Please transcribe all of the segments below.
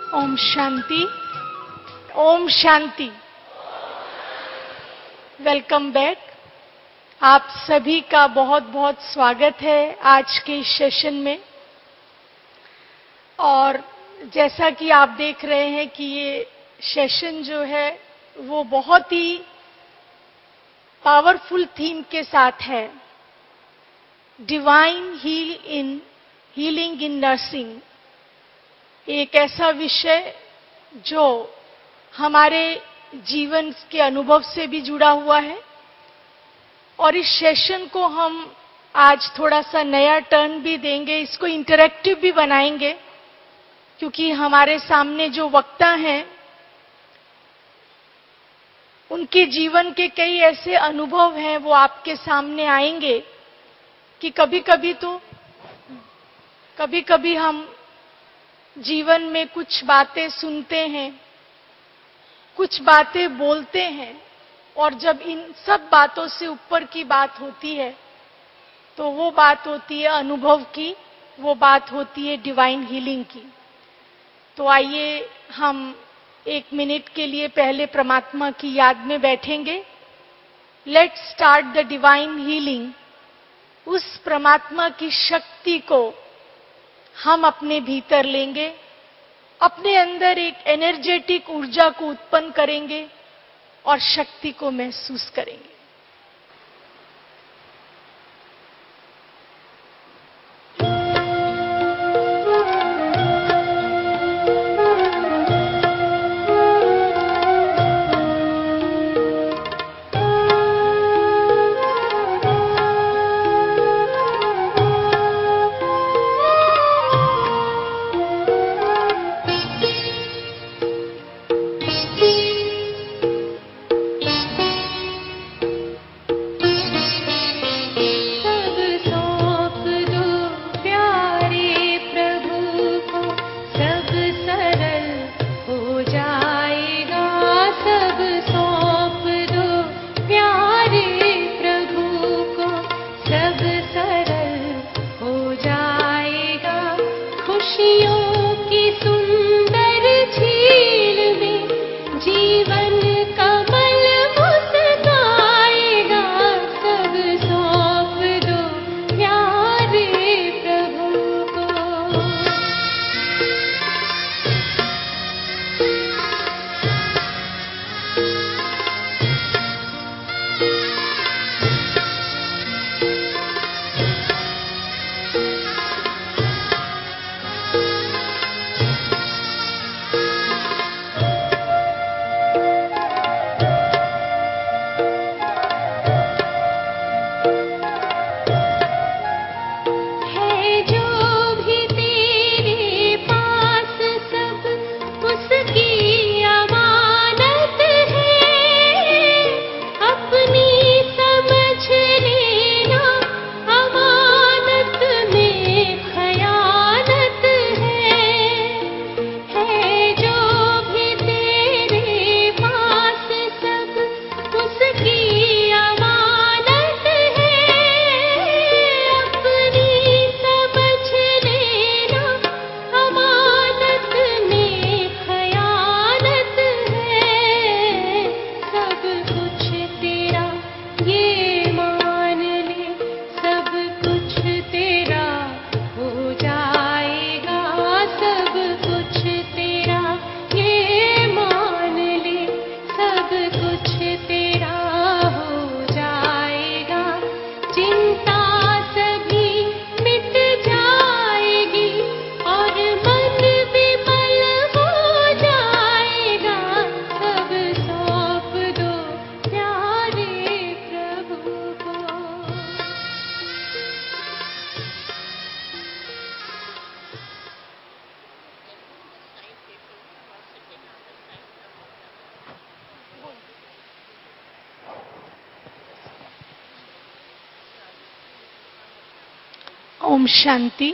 Om Shanti. Om Shanti. Welcome back. आप सभी का बहुत बहुत स्वागत है आज के इस सेशन में। और जैसा कि आप देख रहे हैं कि ये सेशन जो है वो बहुत ही पावरफुल थीम के साथ है, डिवाइन हीलिंग इन नर्सिंग। एक ऐसा विषय जो हमारे जीवन के अनुभव से भी जुड़ा हुआ है और इस सेशन को हम आज थोड़ा सा नया टर्न भी देंगे, इसको इंटरैक्टिव भी बनाएंगे, क्योंकि हमारे सामने जो वक्ता हैं उनके जीवन के कई ऐसे अनुभव हैं वो आपके सामने आएंगे कि कभी कभी हम जीवन में कुछ बातें सुनते हैं, कुछ बातें बोलते हैं, और जब इन सब बातों से ऊपर की बात होती है तो वो बात होती है अनुभव की, वो बात होती है डिवाइन हीलिंग की। तो आइए हम 1 मिनट के लिए पहले परमात्मा की याद में बैठेंगे। Let's start the divine healing. उस परमात्मा की शक्ति को हम अपने भीतर लेंगे, अपने अंदर एक एनर्जेटिक ऊर्जा को उत्पन्न करेंगे और शक्ति को महसूस करेंगे। ओम शांति।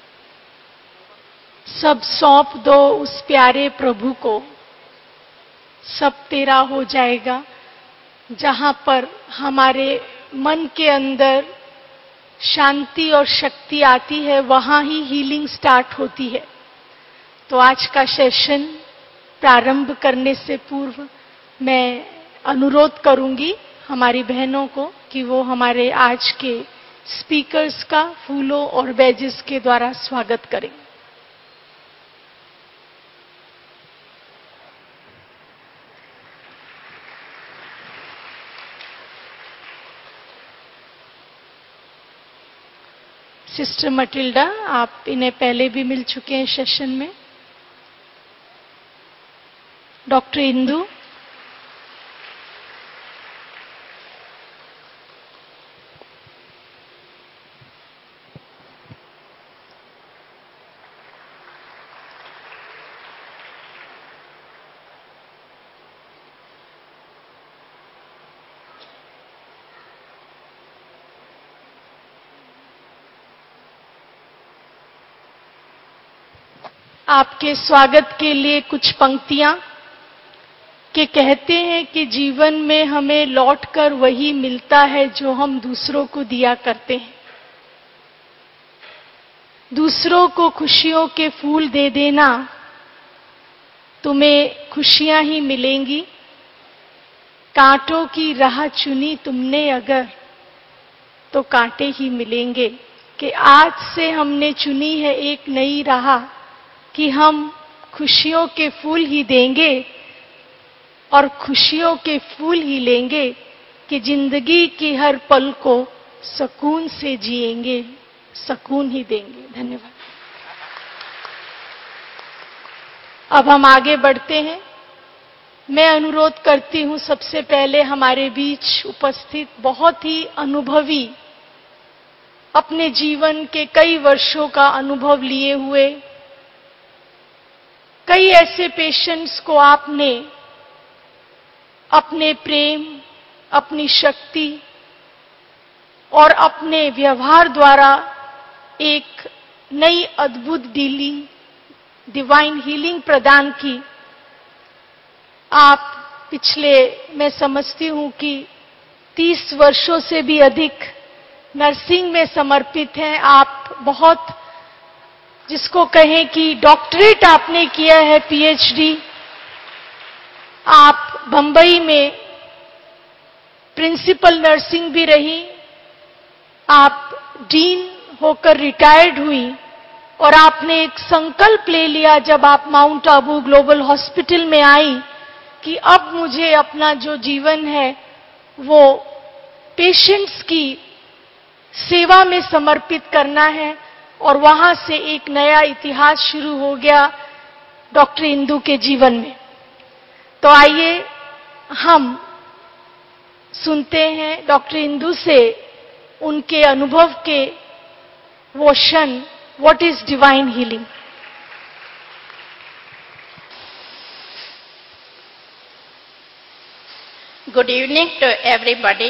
सब सौंप दो उस प्यारे प्रभु को, सब तेरा हो जाएगा। जहां पर हमारे मन के अंदर शांति और शक्ति आती है वहां ही हीलिंग स्टार्ट होती है। तो आज का सेशन प्रारंभ करने से पूर्व मैं अनुरोध करूंगी हमारी बहनों को कि वो हमारे आज के स्पीकर्स का फूलों और बैजेस के द्वारा स्वागत करें। सिस्टर मटिल्डा, आप इन्हें पहले भी मिल चुके हैं सेशन में। डॉक्टर इंदु, आपके स्वागत के लिए कुछ पंक्तियां कि कहते हैं कि जीवन में हमें लौटकर वही मिलता है जो हम दूसरों को दिया करते हैं। दूसरों को खुशियों के फूल दे देना, तुम्हें खुशियां ही मिलेंगी। कांटों की राह चुनी तुमने अगर, तो कांटे ही मिलेंगे। कि आज से हमने चुनी है एक नई राह कि हम खुशियों के फूल ही देंगे और खुशियों के फूल ही लेंगे, कि जिंदगी की हर पल को सुकून से जिएंगे, सुकून ही देंगे। धन्यवाद। अब हम आगे बढ़ते हैं। मैं अनुरोध करती हूं सबसे पहले हमारे बीच उपस्थित बहुत ही अनुभवी, अपने जीवन के कई वर्षों का अनुभव लिए हुए, कई ऐसे पेशेंट्स को आपने अपने प्रेम, अपनी शक्ति और अपने व्यवहार द्वारा एक नई अद्भुत डीलिंग, डिवाइन हीलिंग प्रदान की। आप पिछले, मैं समझती हूं कि 30 वर्षों से भी अधिक नर्सिंग में समर्पित हैं। आप बहुत, जिसको कहें कि डॉक्टरेट आपने किया है, पीएचडी। आप बंबई में प्रिंसिपल नर्सिंग भी रही, आप डीन होकर रिटायर्ड हुई और आपने एक संकल्प ले लिया जब आप माउंट आबू ग्लोबल हॉस्पिटल में आई कि अब मुझे अपना जो जीवन है वो पेशेंट्स की सेवा में समर्पित करना है। और वहां से एक नया इतिहास शुरू हो गया डॉक्टर इंदु के जीवन में। तो आइए हम सुनते हैं डॉक्टर इंदु से उनके अनुभव के वो क्षण, what is divine healing. Good evening to everybody,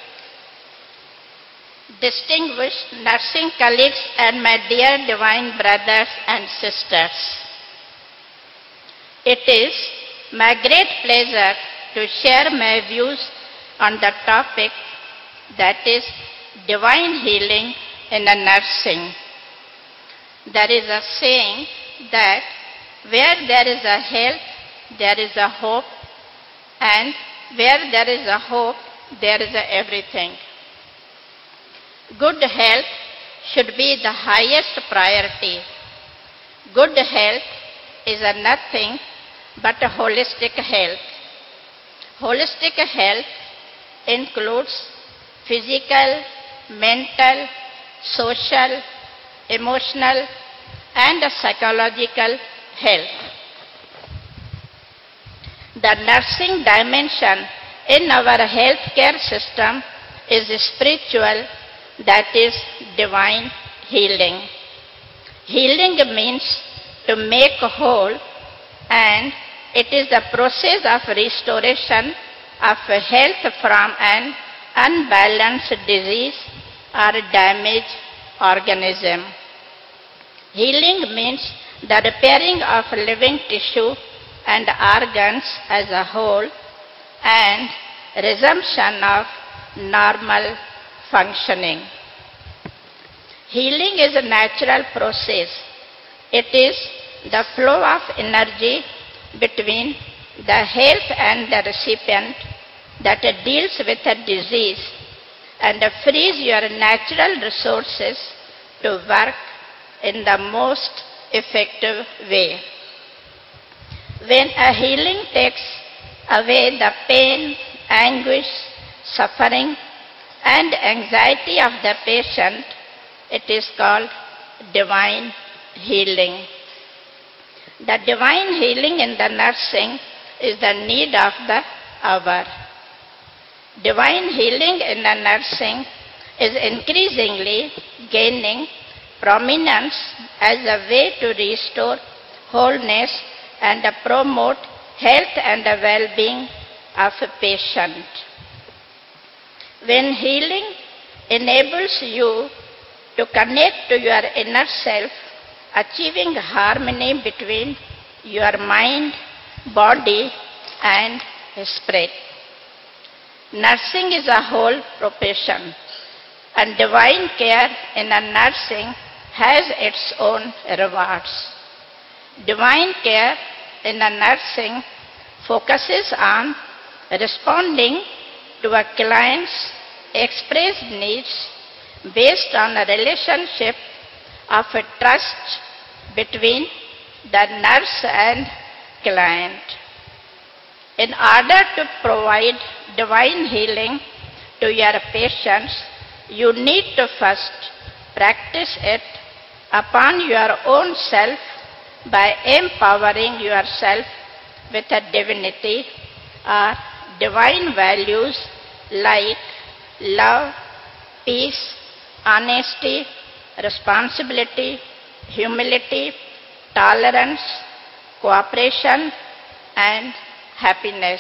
distinguished nursing colleagues and my dear divine brothers and sisters. It is my great pleasure to share my views on the topic, that is divine healing in a nursing. There is a saying that where there is a health, there is a hope, and where there is a hope, there is a everything. Good health should be the highest priority. Good health is a nothing but a holistic health. Holistic health includes physical, mental, social, emotional, and psychological health. The nursing dimension in our healthcare system is spiritual, that is divine healing. Healing means to make whole, and it is the process of restoration of health from an unbalanced disease or damaged organism. Healing means the repairing of living tissue and organs as a whole and resumption of normal functioning. Healing is a natural process. It is the flow of energy between the health and the recipient that deals with a disease and frees your natural resources to work in the most effective way. When a healing takes away the pain, anguish, suffering, and anxiety of the patient, it is called divine healing. The divine healing in the nursing is the need of the hour. Divine healing in the nursing is increasingly gaining prominence as a way to restore wholeness and promote health and well-being of a patient. When healing enables you to connect to your inner self, achieving harmony between your mind, body, and spirit. Nursing is a whole profession, and divine care in a nursing has its own rewards. Divine care in a nursing focuses on responding to a client's expressed needs based on a relationship of a trust between the nurse and client. In order to provide divine healing to your patients, you need to first practice it upon your own self by empowering yourself with a divinity or divine values like love, peace, honesty, responsibility, humility, tolerance, cooperation, and happiness.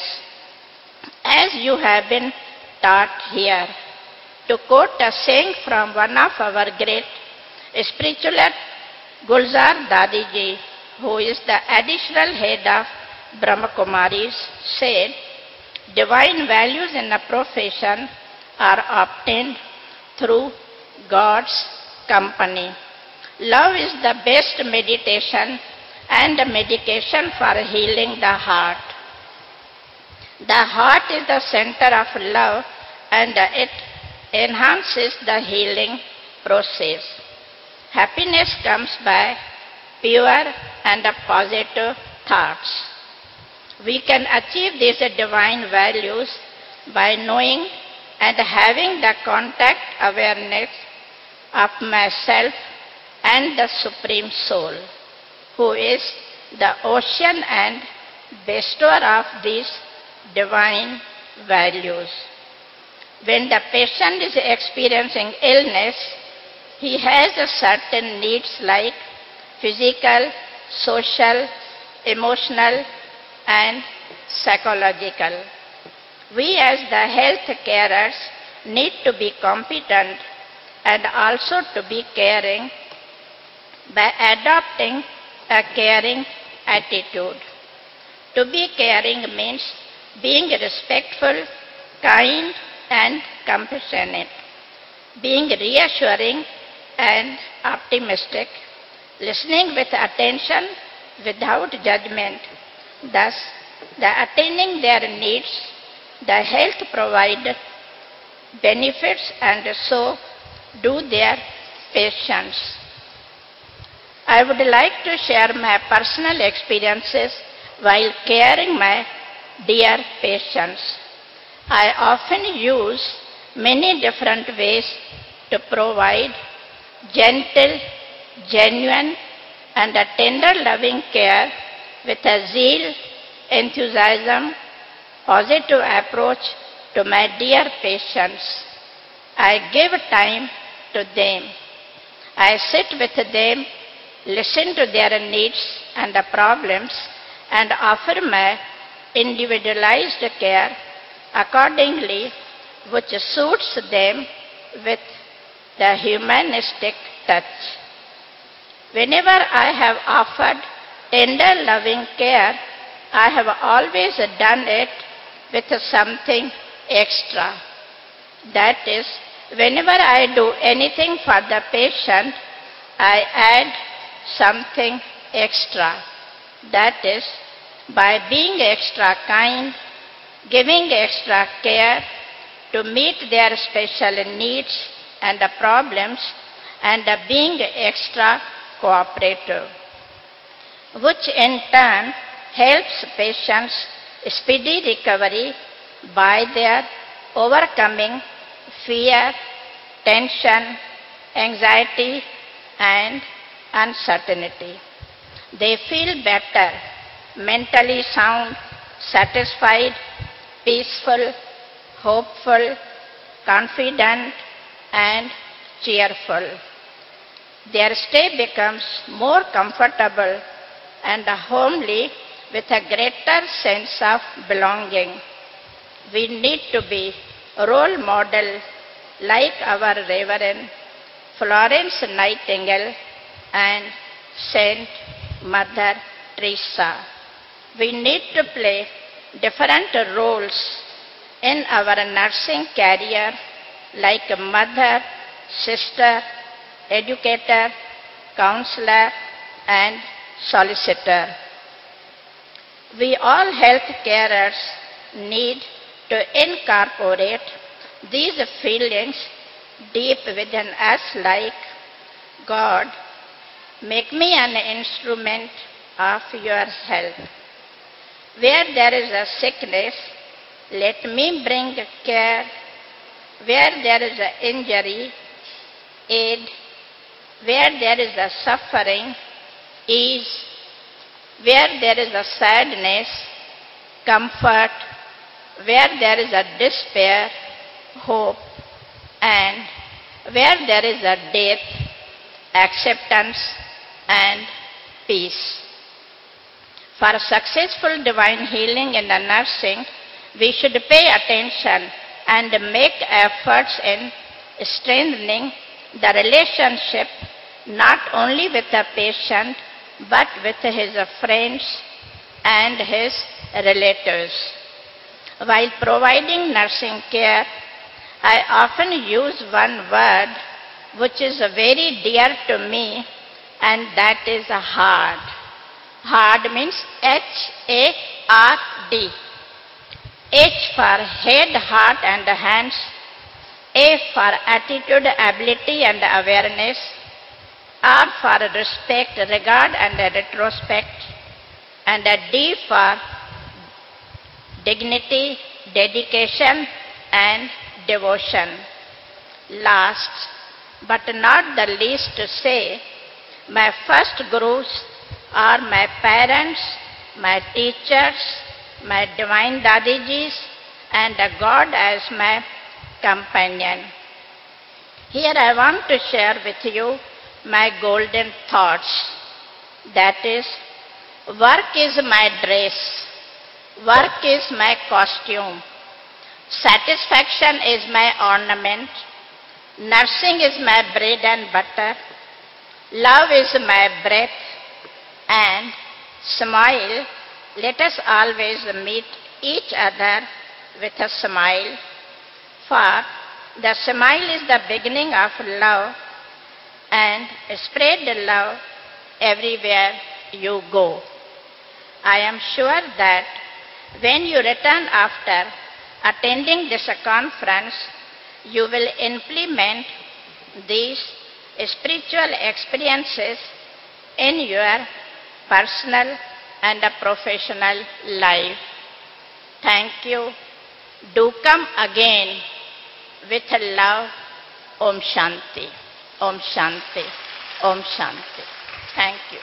As you have been taught here, to quote a saying from one of our great spiritualists, Gulzar Dadiji, who is the additional head of Brahma Kumaris, said, divine values in a profession are obtained through God's company. Love is the best meditation and medication for healing the heart. The heart is the center of love and it enhances the healing process. Happiness comes by pure and positive thoughts. We can achieve these divine values by knowing and having the contact awareness of myself and the Supreme Soul, who is the ocean and bestower of these divine values. When the patient is experiencing illness, he has certain needs like physical, social, emotional, and psychological. We as the health carers need to be competent and also to be caring by adopting a caring attitude. To be caring means being respectful, kind, and compassionate, being reassuring and optimistic, listening with attention without judgment. Thus, the attaining their needs, the health provide benefits and so do their patients. I would like to share my personal experiences while caring my dear patients. I often use many different ways to provide gentle, genuine, and a tender loving care with a zeal, enthusiasm, positive approach to my dear patients. I give time to them. I sit with them, listen to their needs and problems, and offer my individualized care accordingly, which suits them with the humanistic touch. Whenever I have offered tender loving care, I have always done it with something extra. That is, whenever I do anything for the patient, I add something extra. That is, by being extra kind, giving extra care to meet their special needs and problems, and being extra cooperative, which in turn helps patients speedy recovery by their overcoming fear, tension, anxiety, and uncertainty. They feel better, mentally sound, satisfied, peaceful, hopeful, confident, and cheerful. Their stay becomes more comfortable and homely with a greater sense of belonging. We need to be role model like our Reverend Florence Nightingale and Saint Mother Teresa. We need to play different roles in our nursing career like mother, sister, educator, counselor, and solicitor. We all health carers need to incorporate these feelings deep within us like, God, make me an instrument of your health. Where there is a sickness, let me bring care. Where there is an injury, aid. Where there is a suffering, ease. Where there is a sadness, comfort. Where there is a despair, hope. And where there is a death, acceptance and peace. For successful divine healing in the nursing, we should pay attention and make efforts in strengthening the relationship not only with the patient but with his friends and his relatives. While providing nursing care, I often use one word which is very dear to me, and that is hard. Hard means H-A-R-D. H for head, heart and hands. A for attitude, ability and awareness. R for respect, regard and retrospect. And D for dignity, dedication and devotion. Last but not the least to say, my first gurus are my parents, my teachers, my divine Dadijis, and God as my companion. Here I want to share with you my golden thoughts. That is, work is my dress, work is my costume, satisfaction is my ornament, nursing is my bread and butter, love is my breath, and smile, let us always meet each other with a smile. For the smile is the beginning of love, and spread love everywhere you go. I am sure that when you return after attending this conference, you will implement these spiritual experiences in your personal and professional life. Thank you. Do come again with love. Om Shanti. Om Shanti. Om Shanti. Thank you.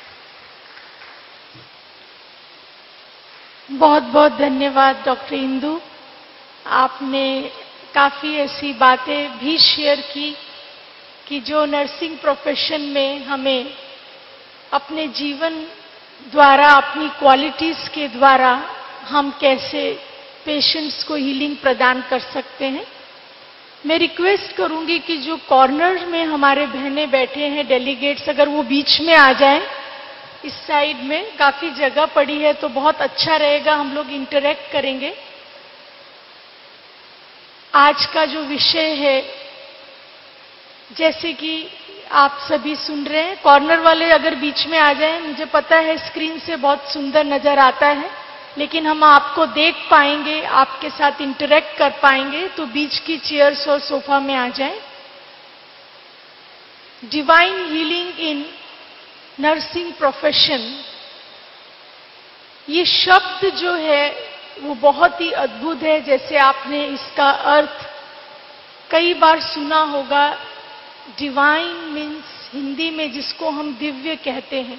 बहुत बहुत धन्यवाद doctor Indu. आपने काफ़ी ऐसी बातें भी share की कि जो नर्सिंग प्रोफेशन में हमें अपने जीवन द्वारा, अपनी क्वालिटीज़ के द्वारा हम कैसे पेशेंट्स को हीलिंग प्रदान कर सकते हैं। मैं रिक्वेस्ट करूंगी कि जो कॉर्नर में हमारे बहनें बैठे हैं डेलीगेट्स, अगर वो बीच में आ जाएं, इस साइड में काफ़ी जगह पड़ी है तो बहुत अच्छा रहेगा, हम लोग इंटरेक्ट करेंगे। आज का जो विषय है, जैसे कि आप सभी सुन रहे हैं। कॉर्नर वाले अगर बीच में आ जाएं, मुझे पता है स्क्रीन से बहुत सुंदर नजर आता है, लेकिन हम आपको देख पाएंगे, आपके साथ इंटरेक्ट कर पाएंगे, तो बीच की चेयर्स और सोफा में आ जाएं। Divine healing in nursing profession, ये शब्द जो है वो बहुत ही अद्भुत है। जैसे आपने इसका अर्थ कई बार सुना होगा। डिवाइन मीन्स हिंदी में जिसको हम दिव्य कहते हैं।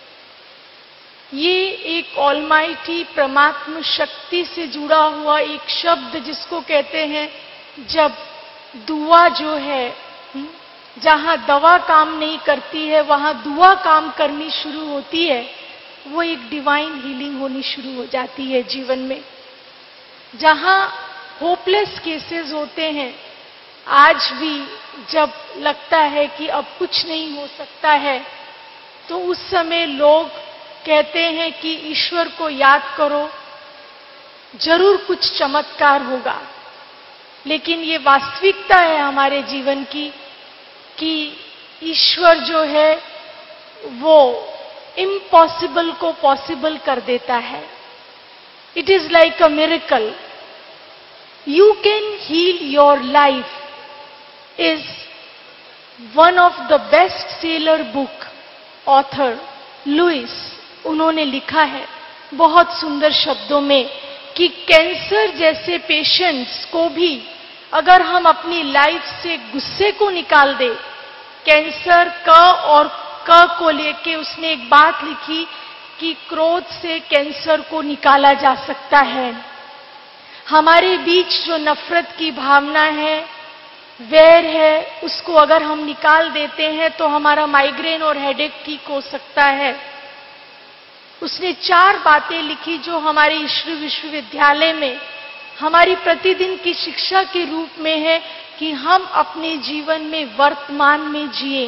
ये एक ऑलमाइटी परमात्म शक्ति से जुड़ा हुआ एक शब्द जिसको कहते हैं, जब दुआ जो है, जहां दवा काम नहीं करती है वहां दुआ काम करनी शुरू होती है, वो एक डिवाइन हीलिंग होनी शुरू हो जाती है जीवन में। जहां होपलेस केसेस होते हैं, आज भी जब लगता है कि अब कुछ नहीं हो सकता है, तो उस समय लोग कहते हैं कि ईश्वर को याद करो, जरूर कुछ चमत्कार होगा। लेकिन ये वास्तविकता है हमारे जीवन की कि ईश्वर जो है वो इम्पॉसिबल को पॉसिबल कर देता है। It is like a miracle. You can heal your life is one of the best seller book author Louise, उन्होंने लिखा है बहुत सुंदर शब्दों में कि कैंसर जैसे पेशेंट्स को भी अगर हम अपनी लाइफ से गुस्से को निकाल दे, कैंसर क और क को लेके उसने एक बात लिखी कि क्रोध से कैंसर को निकाला जा सकता है। हमारे बीच जो नफरत की भावना है, वैर है, उसको अगर हम निकाल देते हैं तो हमारा माइग्रेन और हेडेक ठीक हो सकता है। उसने 4 बातें लिखी जो हमारे ईश्वर विश्वविद्यालय में हमारी प्रतिदिन की शिक्षा के रूप में है कि हम अपने जीवन में वर्तमान में जिए।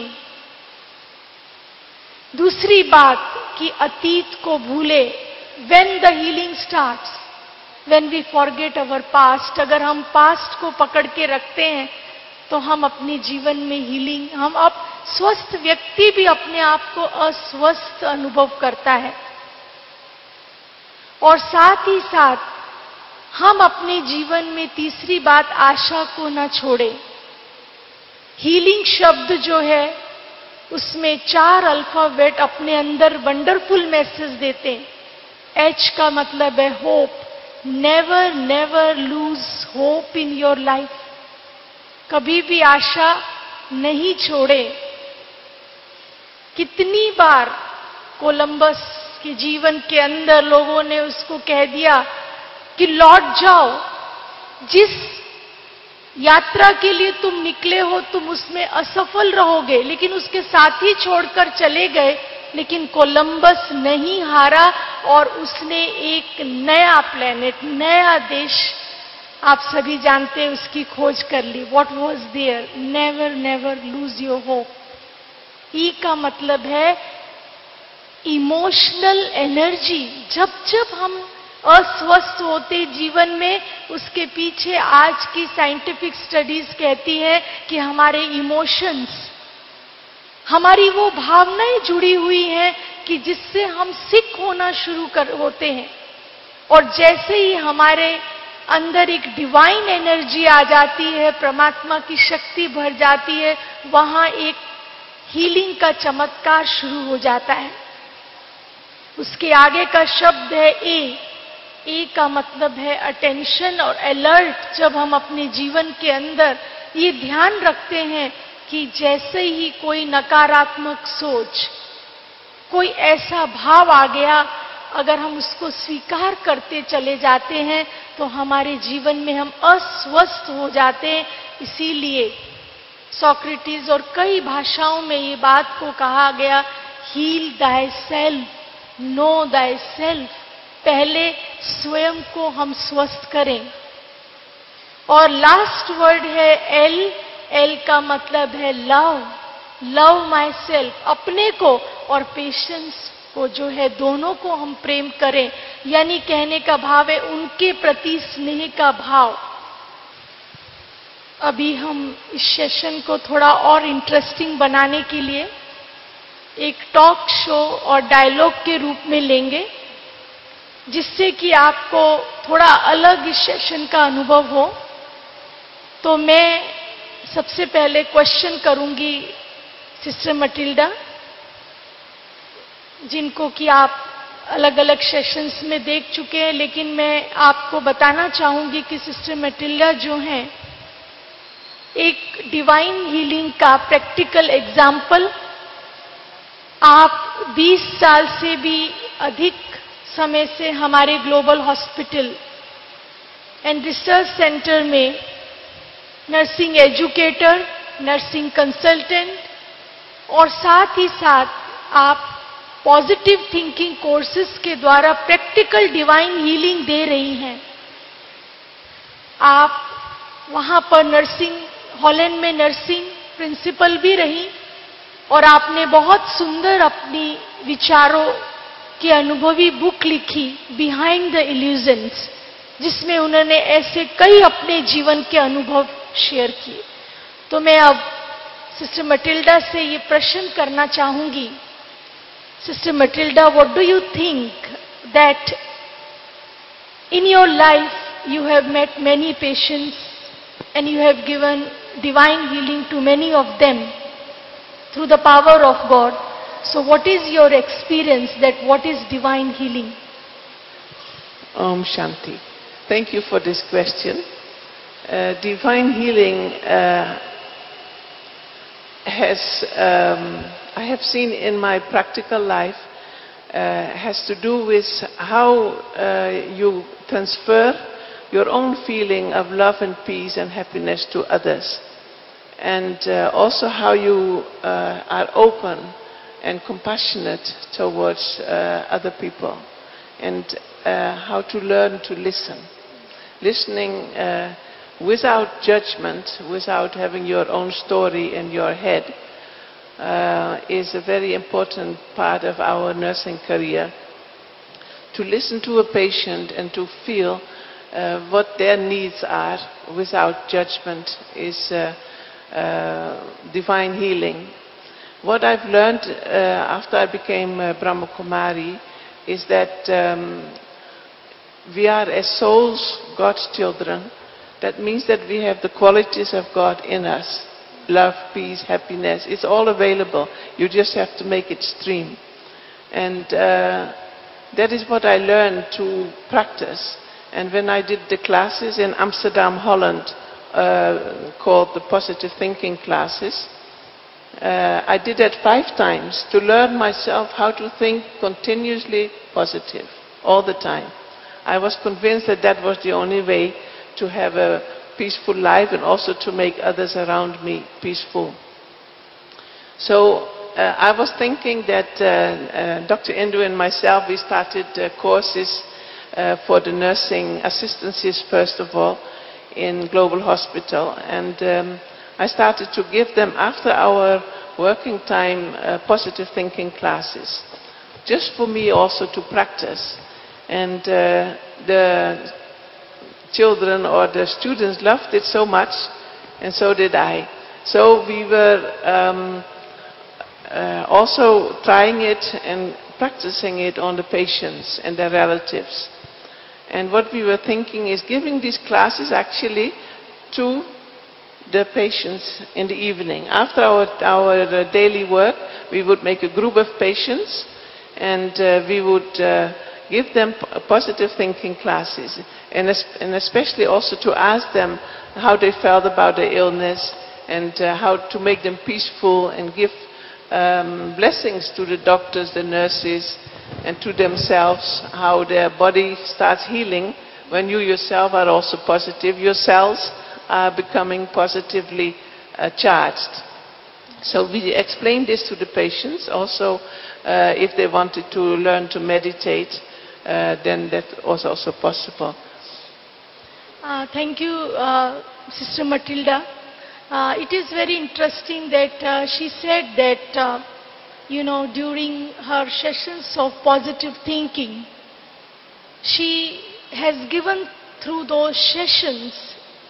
दूसरी बात कि अतीत को भूले। When the healing starts, when we forget our past, अगर हम पास्ट को पकड़ के रखते हैं तो हम अपने जीवन में हीलिंग, हम अब स्वस्थ व्यक्ति भी अपने आप को अस्वस्थ अनुभव करता है। और साथ ही साथ हम अपने जीवन में तीसरी बात, आशा को न छोड़े। हीलिंग शब्द जो है उसमें 4 अल्फाबेट अपने अंदर वंडरफुल मैसेज देते हैं। H का मतलब है hope. Never never lose hope in your life, कभी भी आशा नहीं छोड़े। कितनी बार कोलंबस के जीवन के अंदर लोगों ने उसको कह दिया कि लौट जाओ, जिस यात्रा के लिए तुम निकले हो तुम उसमें असफल रहोगे, लेकिन उसके साथी छोड़कर चले गए। लेकिन कोलंबस नहीं हारा और उसने एक नया प्लेनेट, नया देश, आप सभी जानते हैं, उसकी खोज कर ली। What was there? Never never lose your hope. E का मतलब है इमोशनल एनर्जी। जब जब हम अस्वस्थ होते जीवन में, उसके पीछे आज की साइंटिफिक स्टडीज कहती है कि हमारे इमोशंस, हमारी वो भावनाएं जुड़ी हुई हैं कि जिससे हम सिक होना शुरू होते हैं। और जैसे ही हमारे अंदर एक डिवाइन एनर्जी आ जाती है, परमात्मा की शक्ति भर जाती है, वहां एक हीलिंग का चमत्कार शुरू हो जाता है। उसके आगे का शब्द है ए का मतलब है अटेंशन और अलर्ट। जब हम अपने जीवन के अंदर ये ध्यान रखते हैं कि जैसे ही कोई नकारात्मक सोच, कोई ऐसा भाव आ गया, अगर हम उसको स्वीकार करते चले जाते हैं तो हमारे जीवन में हम अस्वस्थ हो जाते हैं। इसीलिए सोक्रेटिस और कई भाषाओं में ये बात को कहा गया, heal thy self, know thy self. पहले स्वयं को हम स्वस्थ करें। और लास्ट वर्ड है एल। एल का मतलब है लव। लव माई सेल्फ, अपने को, और पेशेंस को जो है, दोनों को हम प्रेम करें। यानी कहने का भाव है उनके प्रति स्नेह का भाव। अभी हम इस सेशन को थोड़ा और इंटरेस्टिंग बनाने के लिए एक टॉक शो और डायलॉग के रूप में लेंगे, जिससे कि आपको थोड़ा अलग इस सेशन का अनुभव हो। तो मैं सबसे पहले क्वेश्चन करूंगी सिस्टर मटिल्डा, जिनको कि आप अलग अलग सेशंस में देख चुके हैं, लेकिन मैं आपको बताना चाहूंगी कि सिस्टर मटिल्डा जो हैं, एक डिवाइन हीलिंग का प्रैक्टिकल एग्जाम्पल। आप 20 साल से भी अधिक समय से हमारे global hospital and research centre में नर्सिंग एजुकेटर, नर्सिंग कंसल्टेंट और साथ ही साथ आप पॉजिटिव थिंकिंग कोर्सेज के द्वारा प्रैक्टिकल डिवाइन हीलिंग दे रही हैं। आप वहां पर नर्सिंग हॉलैंड में नर्सिंग प्रिंसिपल भी रही और आपने बहुत सुंदर अपनी विचारों की अनुभवी बुक लिखी बिहाइंड द इल्यूजन्स, जिसमें उन्होंने ऐसे कई अपने जीवन के अनुभव शेयर किए। तो मैं अब सिस्टर मटिल्डा से ये प्रश्न करना चाहूंगी, sister Matilda, what do you think that in your life you have met many patients and you have given divine healing to many of them through the power of God. So what is your experience that what is divine healing? Om Shanti. Thank you for this question. Divine healing I have seen in my practical life has to do with how you transfer your own feeling of love and peace and happiness to others. And also how you are open and compassionate towards other people. And how to learn to listen. Listening without judgment, without having your own story in your head, is a very important part of our nursing career. To listen to a patient and to feel what their needs are without judgment is divine healing. What I've learned after I became Brahma Kumari is that we are as souls, God's children. That means that we have the qualities of God in us. Love, peace, happiness, it's all available. You just have to make it stream. And that is what I learned to practice. And when I did the classes in Amsterdam, Holland, called the Positive Thinking classes, I did that 5 times to learn myself how to think continuously positive, all the time. I was convinced that that was the only way to have a peaceful life and also to make others around me peaceful. So I was thinking that Dr. Indu and myself, we started courses for the nursing assistancies first of all in Global Hospital, and I started to give them after our working time positive thinking classes, just for me also to practice. And the children or the students loved it so much, and so did I. So we were also trying it and practicing it on the patients and their relatives. And what we were thinking is giving these classes actually to the patients in the evening. After our daily work, we would make a group of patients and we would give them positive thinking classes, and especially also to ask them how they felt about their illness and how to make them peaceful and give blessings to the doctors, the nurses, and to themselves, how their body starts healing when you yourself are also positive. Your cells are becoming positively charged. So we explained this to the patients. Also, if they wanted to learn to meditate, then that was also possible. Thank you, Sister Matilda. It is very interesting that she said that, during her sessions of positive thinking, she has given through those sessions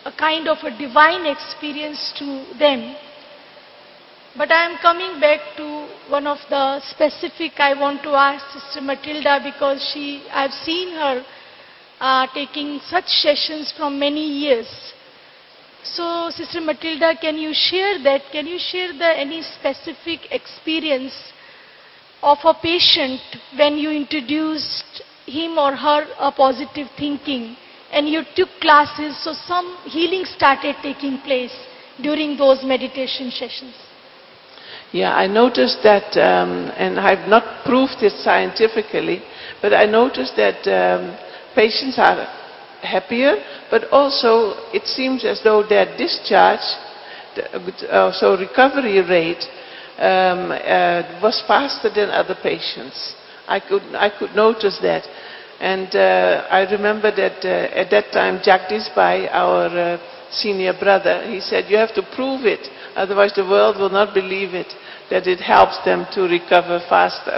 a kind of a divine experience to them. But I am coming back to one of the specific I want to ask Sister Matilda, because I've seen her taking such sessions from many years. So, Sister Matilda, can you share that? Can you share any specific experience of a patient when you introduced him or her a positive thinking and you took classes, so some healing started taking place during those meditation sessions? Yeah, I noticed that, and I've not proved it scientifically, but I noticed that patients are happier, but also it seems as though their discharge, so recovery rate, was faster than other patients. I could notice that. And I remember that at that time, Jagdish Bhai, our senior brother, he said, you have to prove it, otherwise the world will not believe it, that it helps them to recover faster.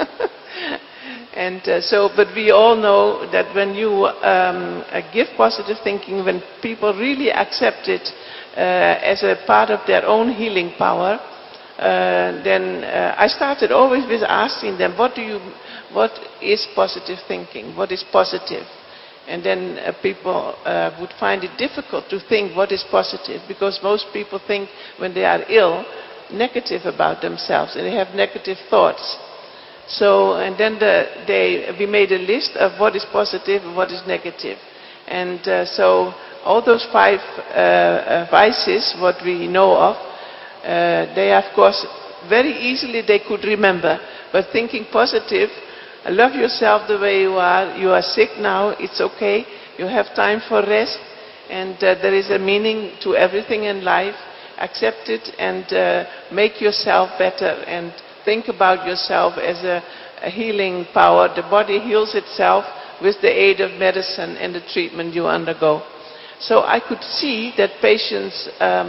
And but we all know that when you give positive thinking, when people really accept it as a part of their own healing power, then I started always with asking them, what is positive thinking? What is positive? And then people would find it difficult to think what is positive, because most people think when they are ill, negative about themselves, and they have negative thoughts. So, and then we made a list of what is positive and what is negative. And so all those 5 vices, what we know of, they of course very easily they could remember. But thinking positive, love yourself the way you are sick now, it's okay, you have time for rest, and there is a meaning to everything in life. Accept it and make yourself better, and think about yourself as a healing power. The body heals itself with the aid of medicine and the treatment you undergo. So I could see that patients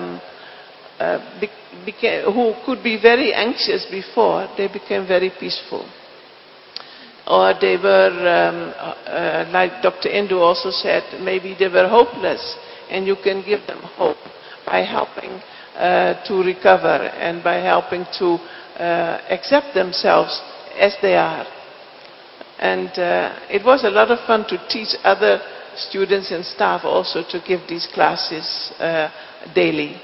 who could be very anxious before, they became very peaceful. Or they were, like Dr. Indu also said, maybe they were hopeless, and you can give them hope by helping to recover and by helping to accept themselves as they are. And it was a lot of fun to teach other students and staff also to give these classes daily.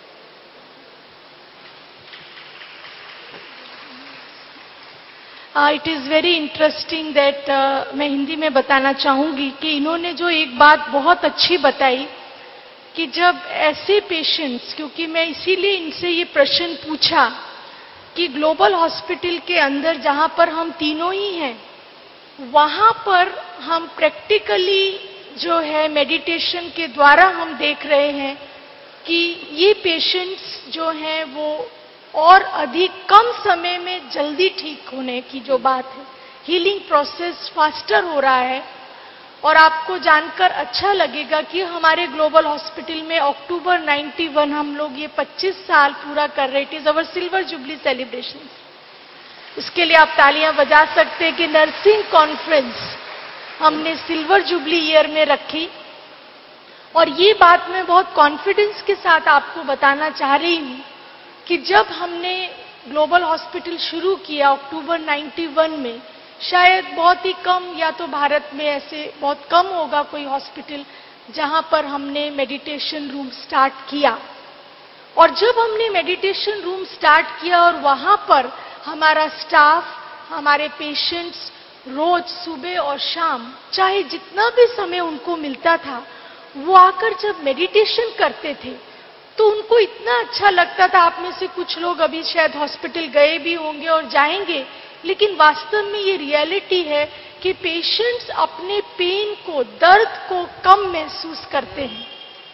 It is very interesting that मैं हिंदी में बताना चाहूँगी कि इन्होंने जो एक बात बहुत अच्छी बताई कि जब ऐसे पेशेंट्स, क्योंकि मैं इसीलिए इनसे ये प्रश्न पूछा कि ग्लोबल हॉस्पिटल के अंदर जहाँ पर हम तीनों ही हैं, वहाँ पर हम प्रैक्टिकली जो है मेडिटेशन के द्वारा हम देख रहे हैं कि ये पेशेंट्स जो हैं वो और अधिक कम समय में जल्दी ठीक होने की जो बात है, हीलिंग प्रोसेस फास्टर हो रहा है. और आपको जानकर अच्छा लगेगा कि हमारे ग्लोबल हॉस्पिटल में अक्टूबर 91 हम लोग ये 25 साल पूरा कर रहे. It is our silver jubilee celebration. उसके लिए आप तालियां बजा सकते हैं कि नर्सिंग कॉन्फ्रेंस हमने सिल्वर जुबली ईयर में रखी. और ये बात मैं बहुत कॉन्फिडेंस के साथ आपको बताना चाह रही हूं कि जब हमने ग्लोबल हॉस्पिटल शुरू किया अक्टूबर 91 में, शायद बहुत ही कम, या तो भारत में ऐसे बहुत कम होगा कोई हॉस्पिटल जहां पर हमने मेडिटेशन रूम स्टार्ट किया. और जब हमने मेडिटेशन रूम स्टार्ट किया और वहां पर हमारा स्टाफ, हमारे पेशेंट्स रोज सुबह और शाम, चाहे जितना भी समय उनको मिलता था, वो आकर जब मेडिटेशन करते थे तो उनको इतना अच्छा लगता था. आप में से कुछ लोग अभी शायद हॉस्पिटल गए भी होंगे और जाएंगे, लेकिन वास्तव में ये रियलिटी है कि पेशेंट्स अपने पेन को, दर्द को कम महसूस करते हैं.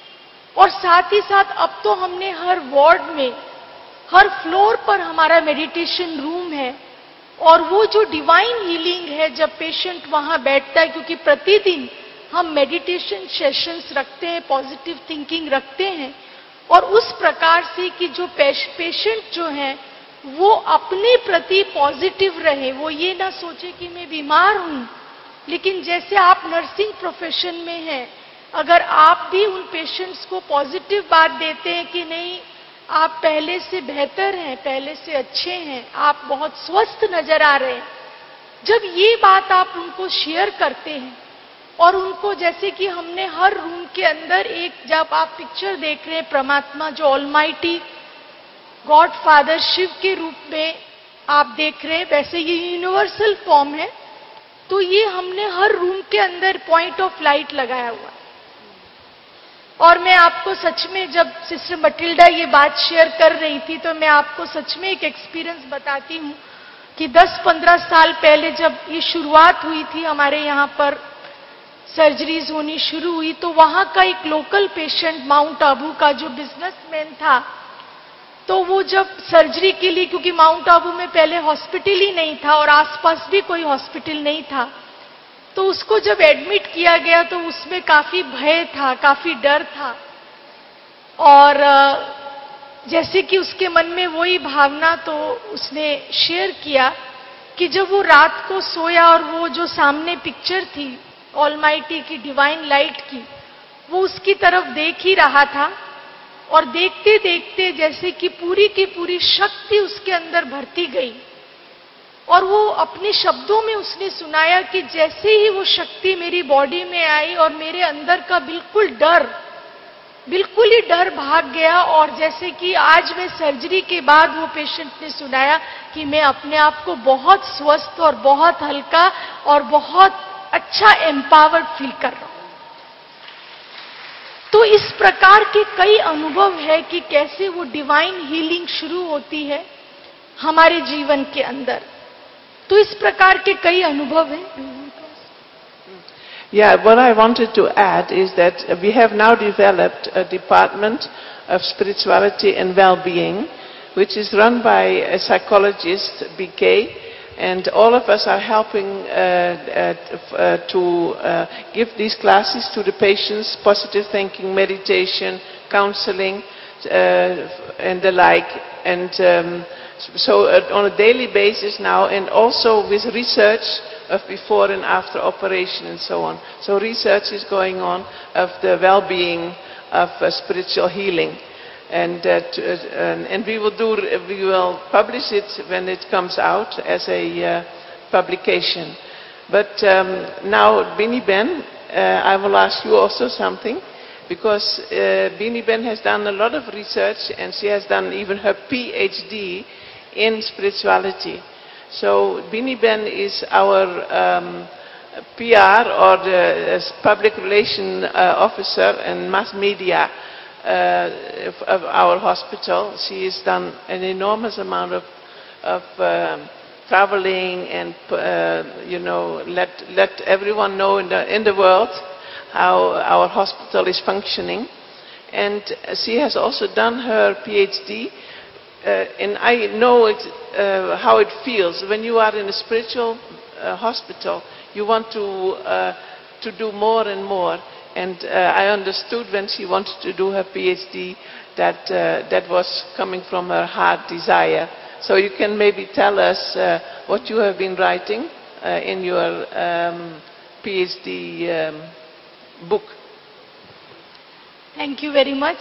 और साथ ही साथ अब तो हमने हर वार्ड में, हर फ्लोर पर हमारा मेडिटेशन रूम है. और वो जो डिवाइन हीलिंग है जब पेशेंट वहां बैठता है, क्योंकि प्रतिदिन हम मेडिटेशन सेशंस रखते हैं, पॉजिटिव थिंकिंग रखते हैं, और उस प्रकार से कि जो पेशेंट जो हैं वो अपने प्रति पॉजिटिव रहे. वो ये ना सोचे कि मैं बीमार हूं, लेकिन जैसे आप नर्सिंग प्रोफेशन में हैं अगर आप भी उन पेशेंट्स को पॉजिटिव बात देते हैं कि नहीं, आप पहले से बेहतर हैं, पहले से अच्छे हैं, आप बहुत स्वस्थ नजर आ रहे हैं, जब ये बात आप उनको शेयर करते हैं और उनको, जैसे कि हमने हर रूम के अंदर एक, जब आप पिक्चर देख रहे हैं परमात्मा जो ऑलमाइटी गॉड फादर शिव के रूप में आप देख रहे हैं, वैसे ये यूनिवर्सल फॉर्म है, तो ये हमने हर रूम के अंदर पॉइंट ऑफ लाइट लगाया हुआ है। और मैं आपको सच में, जब सिस्टर मटिल्डा ये बात शेयर कर रही थी, तो मैं आपको सच में एक एक्सपीरियंस बताती हूँ कि 10-15 साल पहले जब ये शुरुआत हुई थी, हमारे यहाँ पर सर्जरीज होनी शुरू हुई, तो वहां का एक लोकल पेशेंट माउंट आबू का जो बिजनेसमैन था, तो वो जब सर्जरी के लिए, क्योंकि माउंट आबू में पहले हॉस्पिटल ही नहीं था और आसपास भी कोई हॉस्पिटल नहीं था, तो उसको जब एडमिट किया गया तो उसमें काफी भय था, काफी डर था। और जैसे कि उसके मन में वही भावना, तो उसने शेयर किया कि जब वो रात को सोया और वो जो सामने पिक्चर थी ऑलमाइटी की, डिवाइन लाइट की, वो उसकी तरफ देख ही रहा था और देखते देखते जैसे कि पूरी की पूरी शक्ति उसके अंदर भरती गई। और वो अपने शब्दों में उसने सुनाया कि जैसे ही वो शक्ति मेरी बॉडी में आई और मेरे अंदर का बिल्कुल ही डर भाग गया, और जैसे कि आज मैं सर्जरी के बाद, वो पेशेंट ने सुनाया कि मैं अपने आप को बहुत स्वस्थ और बहुत हल्का और बहुत अच्छा एम्पावर्ड फील कर रहा हूं। तो इस प्रकार के कई अनुभव है कि कैसे वो डिवाइन हीलिंग शुरू होती है हमारे जीवन के अंदर। तो इस प्रकार के कई अनुभव हैं। Yeah, what I wanted to add is that we have now developed a department of spirituality and well-being, which is run by a psychologist, BK, and all of us are helping to give these classes to the patients, positive thinking, meditation, counseling, and the like. And so on a daily basis now, and also with research of before and after operation and so on. So research is going on of the well-being of spiritual healing. And we will publish it when it comes out as a publication. But now Bini Ben, I will ask you also something, because Bini Ben has done a lot of research and she has done even her PhD in spirituality. So Bini Ben is our PR, or the public relation officer and mass media of our hospital. She has done an enormous amount of traveling and let everyone know in the world how our hospital is functioning. And she has also done her PhD. And I know how it feels when you are in a spiritual hospital. You want to do more and more. And I understood when she wanted to do her PhD that that was coming from her heart desire. So you can maybe tell us what you have been writing in your PhD book. Thank you very much.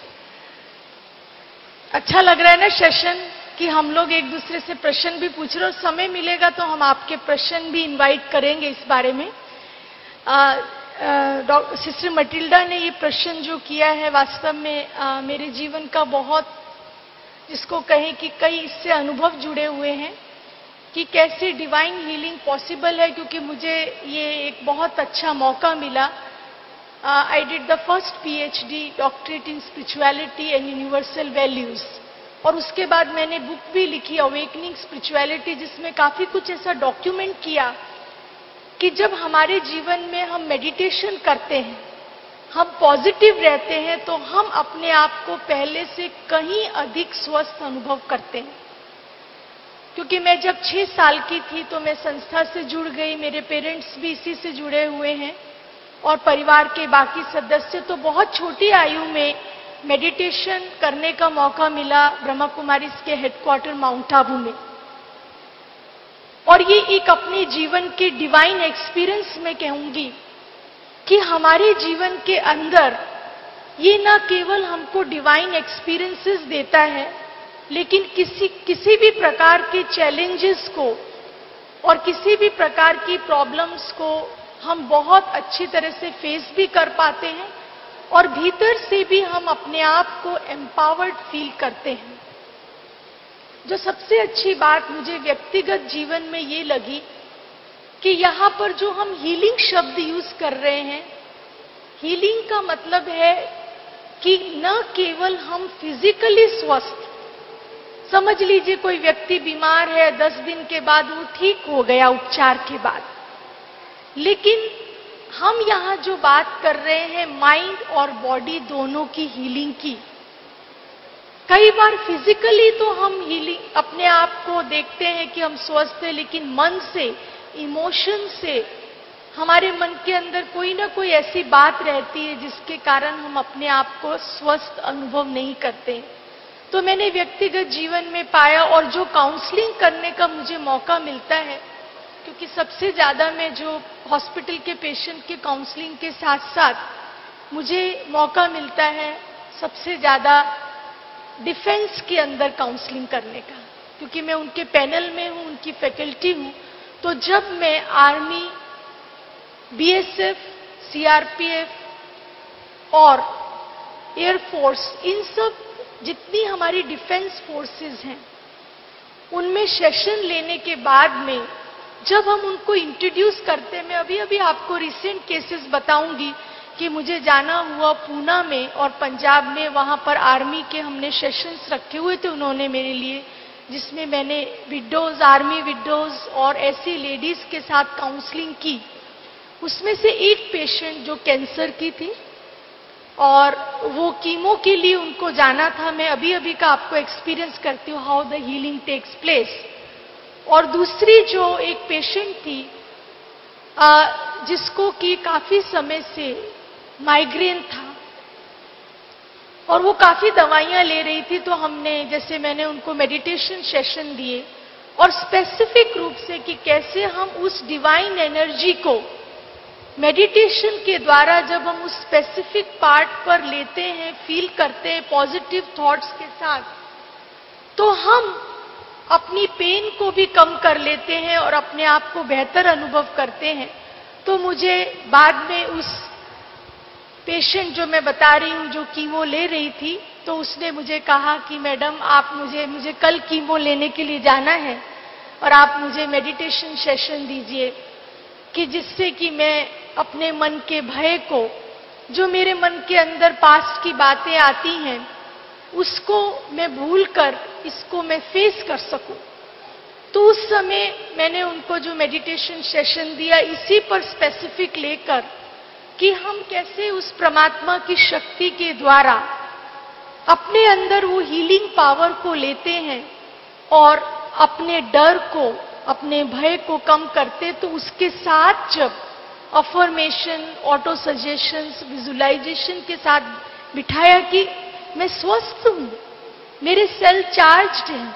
अच्छा लग रहा है ना session, कि हम लोग एक दूसरे से प्रश्न भी पूछ रहे, और समय मिलेगा तो हम आपके प्रश्न भी इनवाइट करेंगे इस बारे में। सिस्टर मटिल्डा ने ये प्रश्न जो किया है, वास्तव में मेरे जीवन का बहुत, जिसको कहें कि कई इससे अनुभव जुड़े हुए हैं कि कैसे डिवाइन हीलिंग पॉसिबल है, क्योंकि मुझे ये एक बहुत अच्छा मौका मिला। I did the first PhD doctorate in spirituality and universal values, और उसके बाद मैंने बुक भी लिखी अवेकनिंग स्पिरिचुअलिटी, जिसमें काफी कुछ ऐसा डॉक्यूमेंट किया कि जब हमारे जीवन में हम मेडिटेशन करते हैं, हम पॉजिटिव रहते हैं, तो हम अपने आप को पहले से कहीं अधिक स्वस्थ अनुभव करते हैं। क्योंकि मैं जब 6 साल की थी तो मैं संस्था से जुड़ गई, मेरे पेरेंट्स भी इसी से जुड़े हुए हैं, और परिवार के बाकी सदस्य। तो बहुत छोटी आयु में मेडिटेशन करने का मौका मिला ब्रह्मा कुमारीज के हेडक्वार्टर माउंट आबू में, और ये एक अपने जीवन के डिवाइन एक्सपीरियंस में कहूंगी कि हमारे जीवन के अंदर ये ना केवल हमको डिवाइन एक्सपीरियंसेस देता है, लेकिन किसी भी प्रकार के चैलेंजेस को और किसी भी प्रकार की प्रॉब्लम्स को हम बहुत अच्छी तरह से फेस भी कर पाते हैं और भीतर से भी हम अपने आप को एम्पावर्ड फील करते हैं। जो सबसे अच्छी बात मुझे व्यक्तिगत जीवन में ये लगी कि यहाँ पर जो हम हीलिंग शब्द यूज कर रहे हैं, हीलिंग का मतलब है कि न केवल हम फिजिकली स्वस्थ, समझ लीजिए कोई व्यक्ति बीमार है, 10 दिन के बाद वो ठीक हो गया उपचार के बाद, लेकिन हम यहाँ जो बात कर रहे हैं माइंड और बॉडी दोनों की हीलिंग की। कई बार फिजिकली तो हम हीलिंग अपने आप को देखते हैं कि हम स्वस्थ हैं, लेकिन मन से, इमोशन से हमारे मन के अंदर कोई ना कोई ऐसी बात रहती है जिसके कारण हम अपने आप को स्वस्थ अनुभव नहीं करते। तो मैंने व्यक्तिगत जीवन में पाया, और जो काउंसलिंग करने का मुझे मौका मिलता है, क्योंकि सबसे ज्यादा मैं जो हॉस्पिटल के पेशेंट के काउंसलिंग के साथ साथ मुझे मौका मिलता है सबसे ज्यादा डिफेंस के अंदर काउंसलिंग करने का, क्योंकि मैं उनके पैनल में हूं, उनकी फैकल्टी हूं। तो जब मैं आर्मी, बीएसएफ, सीआरपीएफ और एयरफोर्स, इन सब जितनी हमारी डिफेंस फोर्सेस हैं, उनमें सेशन लेने के बाद में जब हम उनको इंट्रोड्यूस करते हैं, मैं अभी अभी आपको रिसेंट केसेस बताऊंगी कि मुझे जाना हुआ पूना में और पंजाब में, वहां पर आर्मी के हमने सेशंस रखे हुए थे उन्होंने मेरे लिए, जिसमें मैंने विडोज, आर्मी विडोज और ऐसी लेडीज के साथ काउंसलिंग की। उसमें से एक पेशेंट जो कैंसर की थी और वो कीमो के लिए उनको जाना था। मैं अभी अभी का आपको एक्सपीरियंस करती हूँ how the healing takes place. और दूसरी जो एक पेशेंट थी जिसको कि काफी समय से माइग्रेन था और वो काफी दवाइयां ले रही थी, तो हमने, जैसे मैंने उनको मेडिटेशन सेशन दिए और स्पेसिफिक रूप से कि कैसे हम उस डिवाइन एनर्जी को मेडिटेशन के द्वारा जब हम उस स्पेसिफिक पार्ट पर लेते हैं, फील करते हैं पॉजिटिव थॉट्स के साथ, तो हम अपनी पेन को भी कम कर लेते हैं और अपने आप को बेहतर अनुभव करते हैं। तो मुझे बाद में उस पेशेंट जो मैं बता रही हूं जो कीमो ले रही थी, तो उसने मुझे कहा कि मैडम आप मुझे कल कीमो लेने के लिए जाना है और आप मुझे मेडिटेशन सेशन दीजिए कि जिससे कि मैं अपने मन के भय को, जो मेरे मन के अंदर पास्ट की बातें आती हैं, उसको मैं भूलकर इसको मैं फेस कर सकूं। तो उस समय मैंने उनको जो मेडिटेशन सेशन दिया इसी पर स्पेसिफिक लेकर कि हम कैसे उस परमात्मा की शक्ति के द्वारा अपने अंदर वो हीलिंग पावर को लेते हैं और अपने डर को, अपने भय को कम करते। तो उसके साथ जब अफर्मेशन, ऑटो सजेशंस, विजुलाइजेशन के साथ बिठाया कि मैं स्वस्थ हूं, मेरे सेल चार्ज्ड हैं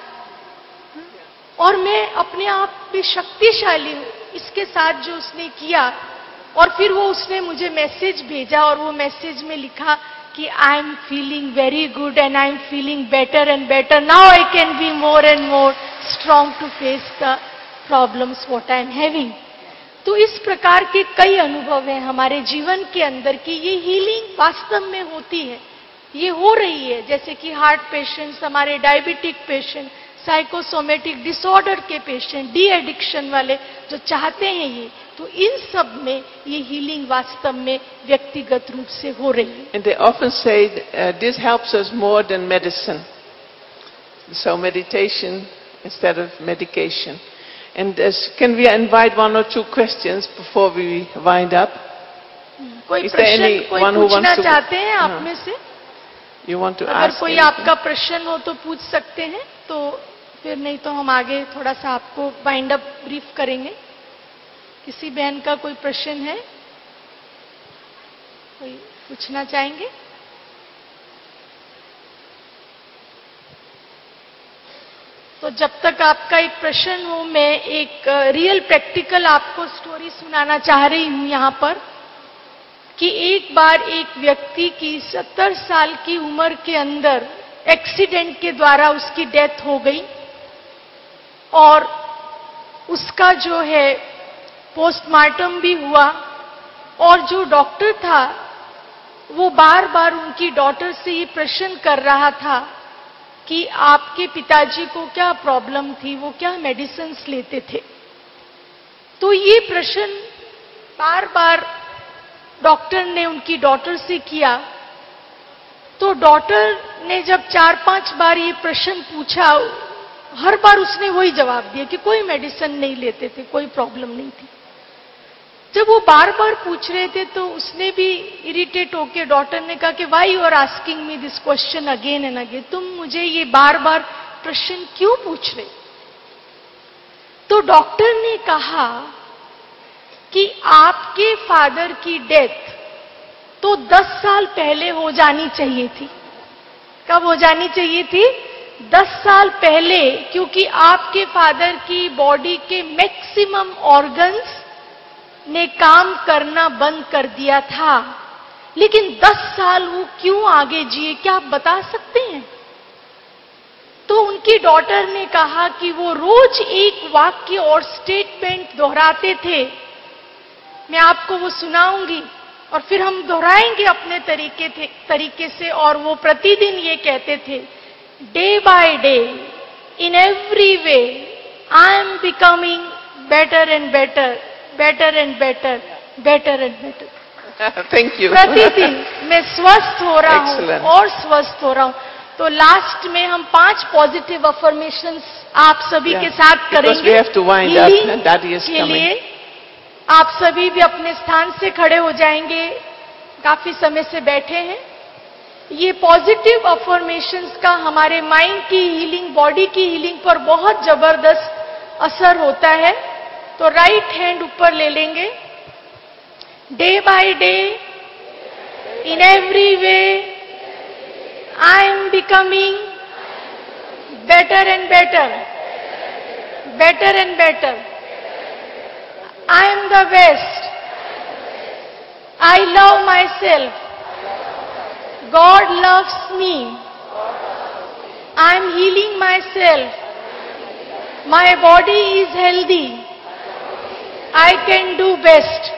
और मैं अपने आप में शक्तिशाली हूं, इसके साथ जो उसने किया, और फिर वो उसने मुझे मैसेज भेजा और वो मैसेज में लिखा कि I am feeling very good and I am feeling better and better, now I can be more and more strong to face the problems what I am having. तो इस प्रकार के कई अनुभव हैं हमारे जीवन के अंदर कि ये हीलिंग वास्तव में होती है, ये हो रही है। जैसे कि हार्ट पेशेंट्स, हमारे डायबिटिक पेशेंट, साइकोसोमेटिक डिसऑर्डर के पेशेंट, डी एडिक्शन वाले जो चाहते हैं ये, तो इन सब में ये हीलिंग वास्तव में व्यक्तिगत रूप से हो रही है। And they often say this helps us more than medicine. So meditation instead of medication. And can we invite one or two questions before we wind up? कोई प्रश्न कोई पूछना चाहते हैं आप में से? You want to अगर ask कोई anything? आपका प्रश्न हो तो पूछ सकते हैं, तो फिर नहीं तो हम आगे थोड़ा सा आपको वाइंड अप ब्रीफ करेंगे। किसी बहन का कोई प्रश्न है, कोई पूछना चाहेंगे? तो जब तक आपका एक प्रश्न हो, मैं एक रियल प्रैक्टिकल आपको स्टोरी सुनाना चाह रही हूं यहाँ पर। कि एक बार एक व्यक्ति की 70 साल की उम्र के अंदर एक्सीडेंट के द्वारा उसकी डेथ हो गई और उसका जो है पोस्टमार्टम भी हुआ और जो डॉक्टर था वो बार बार उनकी डॉटर से ये प्रश्न कर रहा था कि आपके पिताजी को क्या प्रॉब्लम थी, वो क्या मेडिसिन्स लेते थे। तो ये प्रश्न बार बार डॉक्टर ने उनकी डॉटर से किया। तो डॉटर ने जब 4-5 बार ये प्रश्न पूछा, हर बार उसने वही जवाब दिया कि कोई मेडिसिन नहीं लेते थे, कोई प्रॉब्लम नहीं थी। जब वो बार बार पूछ रहे थे तो उसने भी इरिटेट होके डॉटर ने कहा कि why you are asking me this question again and again, तुम मुझे ये बार बार प्रश्न क्यों पूछ रहे। तो डॉक्टर ने कहा कि आपके फादर की डेथ तो 10 साल पहले हो जानी चाहिए थी। कब हो जानी चाहिए थी? 10 साल पहले, क्योंकि आपके फादर की बॉडी के मैक्सिमम ऑर्गन्स ने काम करना बंद कर दिया था। लेकिन 10 साल वो क्यों आगे जिए, क्या आप बता सकते हैं? तो उनकी डॉटर ने कहा कि वो रोज एक वाक्य और स्टेटमेंट दोहराते थे। मैं आपको वो सुनाऊंगी और फिर हम दोहराएंगे अपने तरीके से। और वो प्रतिदिन ये कहते थे, day by day, in every way, I am becoming better and better, better and better, better and better. Thank you. प्रतिदिन मैं स्वस्थ हो रहा हूं और स्वस्थ हो रहा हूं। तो लास्ट में हम 5 पॉजिटिव अफर्मेशंस आप सभी के साथ करेंगे हीलिंग के लिए। आप सभी भी अपने स्थान से खड़े हो जाएंगे, काफी समय से बैठे हैं। ये पॉजिटिव अफर्मेशंस का हमारे माइंड की हीलिंग, बॉडी की हीलिंग पर बहुत जबरदस्त असर होता है। तो राइट हैंड ऊपर ले लेंगे। Day by day, in every way, I am becoming better and better, better and better, I am the best, I love my self, God loves me, I am healing myself, my body is healthy, I can do best.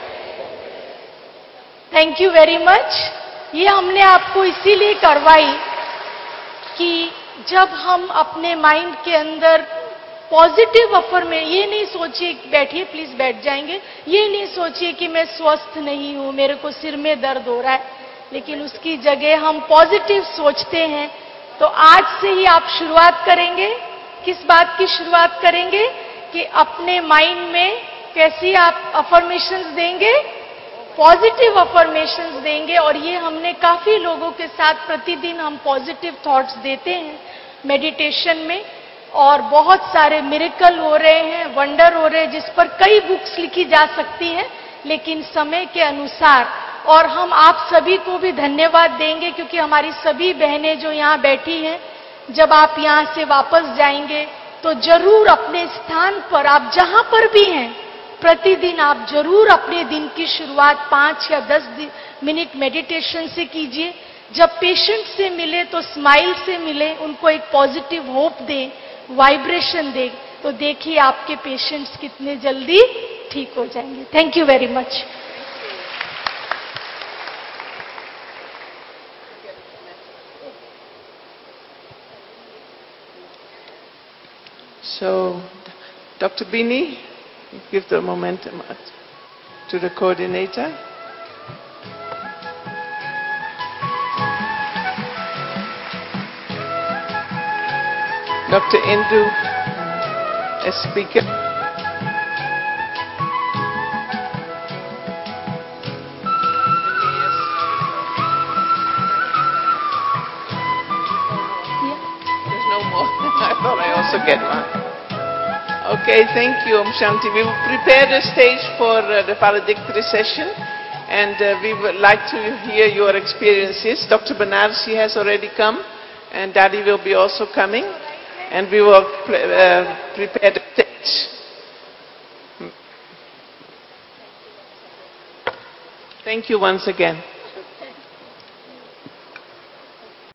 Thank you very much. ये हमने आपको इसीलिए करवाई कि जब हम अपने mind के अंदर पॉजिटिव अफर्मेशन, ये नहीं सोचिए, बैठिए प्लीज, बैठ जाएंगे, ये नहीं सोचिए कि मैं स्वस्थ नहीं हूं, मेरे को सिर में दर्द हो रहा है, लेकिन उसकी जगह हम पॉजिटिव सोचते हैं। तो आज से ही आप शुरुआत करेंगे। किस बात की शुरुआत करेंगे? कि अपने माइंड में कैसी आप अफर्मेशंस देंगे? पॉजिटिव अफर्मेशंस देंगे। और ये हमने काफी लोगों के साथ प्रतिदिन हम पॉजिटिव थॉट्स देते हैं मेडिटेशन में, और बहुत सारे मिरेकल हो रहे हैं, वंडर हो रहे हैं, जिस पर कई बुक्स लिखी जा सकती हैं, लेकिन समय के अनुसार। और हम आप सभी को भी धन्यवाद देंगे, क्योंकि हमारी सभी बहनें जो यहाँ बैठी हैं, जब आप यहाँ से वापस जाएंगे तो जरूर अपने स्थान पर, आप जहां पर भी हैं, प्रतिदिन आप जरूर अपने दिन की शुरुआत 5 या 10 मिनट मेडिटेशन से कीजिए। जब पेशेंट से मिले तो स्माइल से मिले, उनको एक पॉजिटिव होप दें, वाइब्रेशन दें, तो देखिए आपके पेशेंट्स कितने जल्दी ठीक हो जाएंगे। Thank you very much. So, Dr. Bini, give the momentum to the coordinator. Dr. Indu, a speaker. There's no more. I thought I also get one. Okay, thank you, Om Shanti. We will prepare the stage for the valedictory session, and we would like to hear your experiences. Dr. Banarsi has already come, and Daddy will be also coming, and we will prepare the stage. Thank you once again.